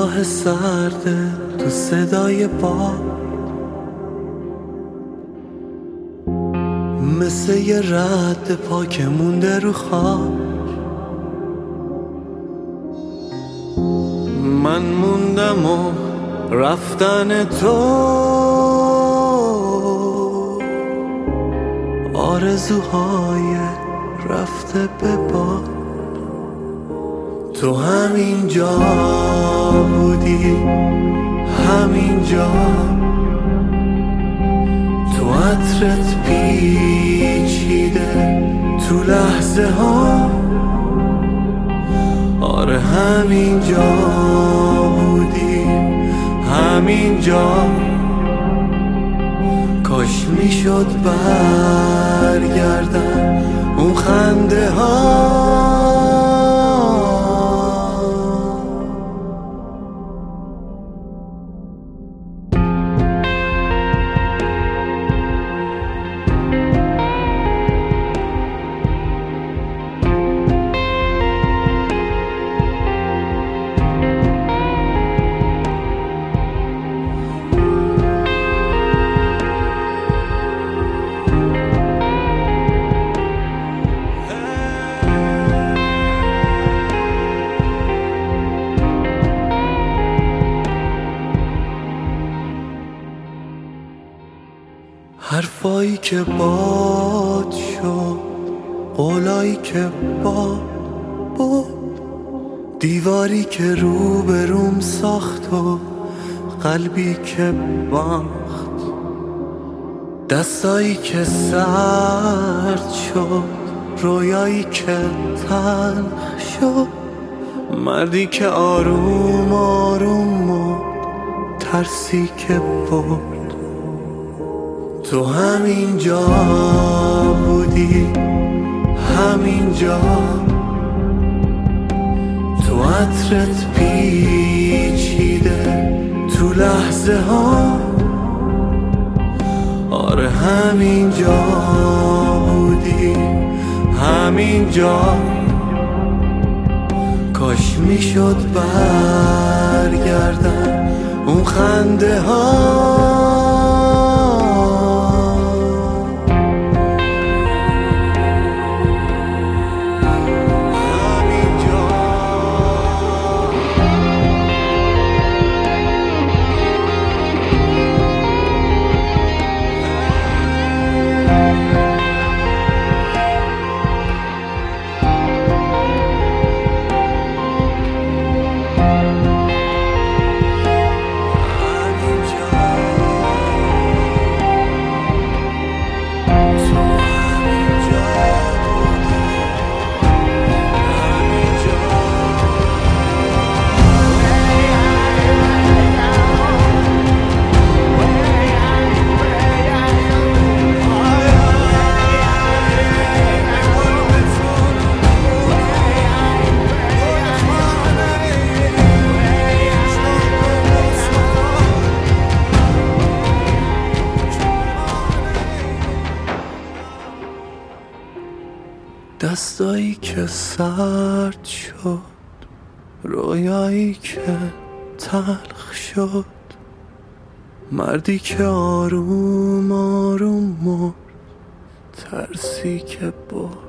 نگاه سرده تو صدای باد، مثل یه رد پا که مونده رو خواب. من موندم و رفتن تو آرزوهای رفته به باد. تو همینجا بودی، همینجا تو عطرت پیچیده تو لحظه ها. آره همینجا بودی، همینجا کاش میشد برگردن اون خنده ها. حرفایی که باد شد، قولایی که باد بود، دیواری که رو به روم ساخت و قلبی که باخت، دستایی که سرد شد، رویایی که تلخ شد، مردی که آروم آروم مرد، ترسی که برد. تو همینجا بودی، همینجا تو عطرت پیچیده تو لحظه ها. آره همینجا بودی، همینجا کاش میشد برگردن اون خنده ها. دستایی که سرد شد، رویایی که تلخ شد، مردی که آروم آروم مرد، ترسی که برد.